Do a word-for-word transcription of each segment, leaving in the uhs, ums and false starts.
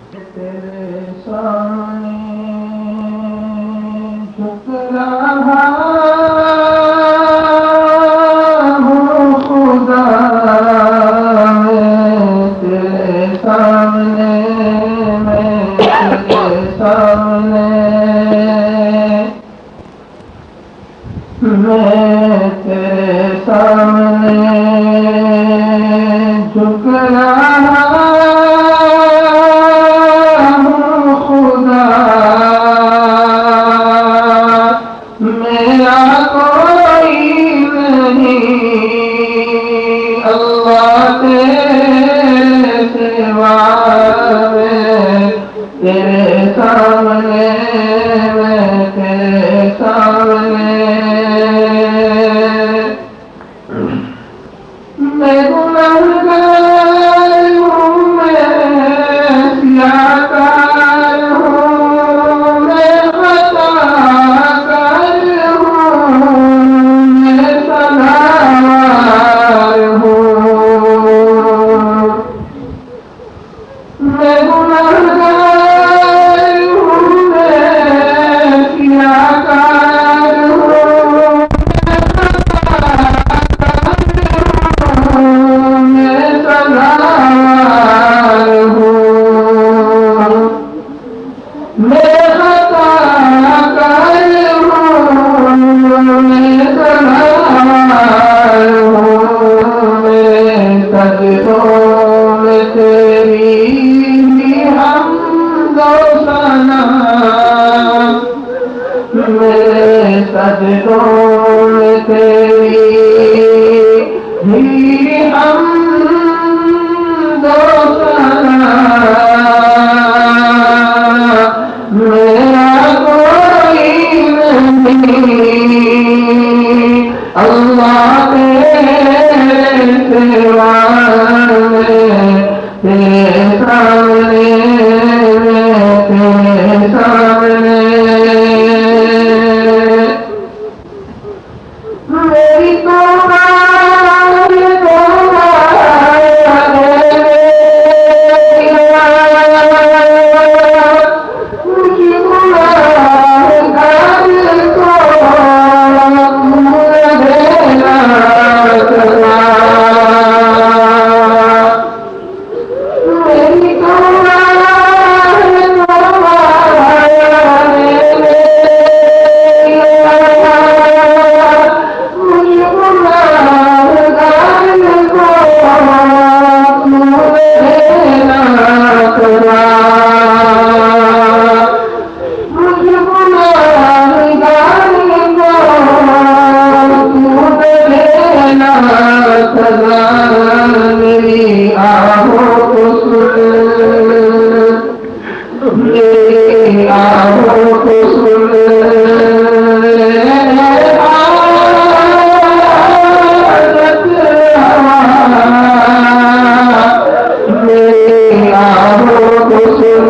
तेरे सामने झुक रहा हूँ खुदा, मैं तेरे सामने, मैं तेरे सामने, मैं तेरे सामने झुक रहा हूँ खुदा, मेरा कोई नहीं अल्लाह तेरे सिवा, मैं तेरे सामने, मैं तेरे सामने, मैं गुनहगार हूँ, मैं सियाहकार हूँ, मैं खताकार हूँ, मैं सनावार हूँ, मैं गुनहगार हूँ, मैं सियाहकार हूँ, मैं सनावार हूँ, मैं खताकार हूँ, मैं सनावार हूँ, मैं सजदों में तेरी ही हमदो सना, मैं सजदों में तेरी ही हमदो सना, मेरा कोई नहीं अल्लाह तेरे सिवा, मैं तेरे सामने, मैं तेरे सामने, मेरी तौबा है तौबा है कुछ गुनाहगार को भूल देना सजा, मेरी तौबा है तौबा मेरी आहों को सुन, मेरी आहों को सुन, मेरी आहों को सुन,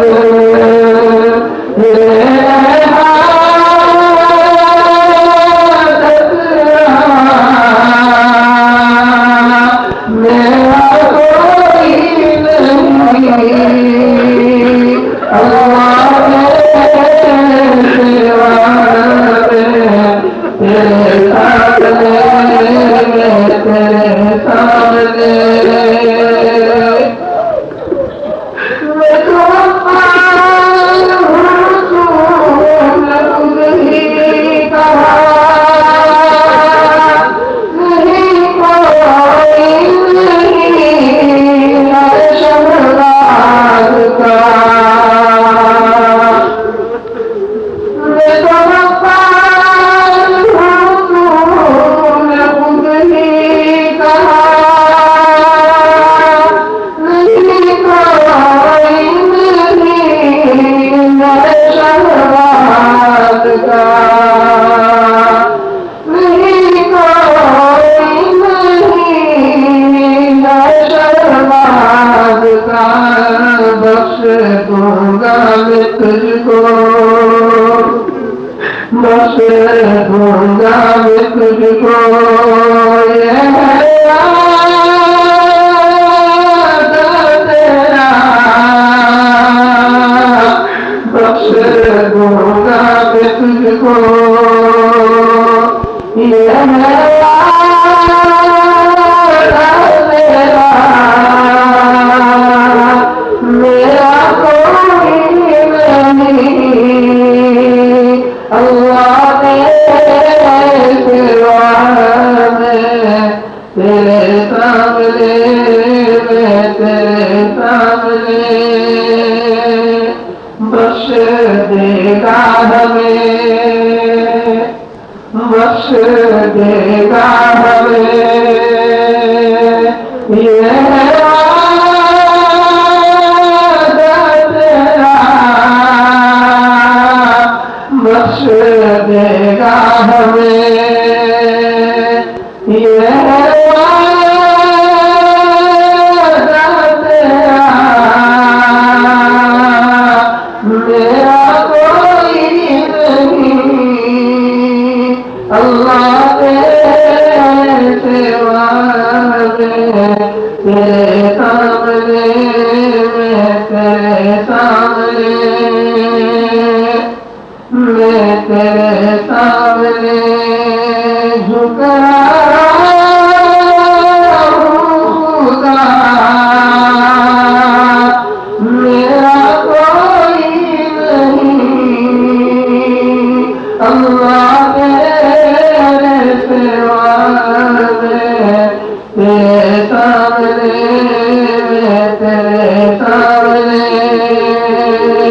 मेरा कोई नहीं अल्लाह तेरे सिवा, तेरे सामने, तेरे सामने, मैं तो अफ़गान हूँ, तूने खुद ही कहा, नहीं कोई नहीं शहनाज का, मैं तो अफ़गान हूँ, तूने खुद ही कहा, नहीं कोई नहीं शहनाज का, नहीं कोई नहीं शहनाज का, बख्श दूंगा मैं तुझको, बख्श दूंगा मैं तुझको, ये है वादा तेरा, को ये मेरा मेरा मेरा कोई नहीं अल्लाह तेरे सिवा में तेरे सामने मैं तेरे सामने बख्श देगा हमें बख्श देगा हमें ये बख्श देगा हमें ये मेरा कोई नहीं अल्लाह तेरे सिवा में तेरे सामने मैं तेरे सामने मैं तेरे सामने झुका रहूंगा मेरा कोई नहीं अल्लाह तेरे सिवा में तेरे सामने मैं तेरे सामने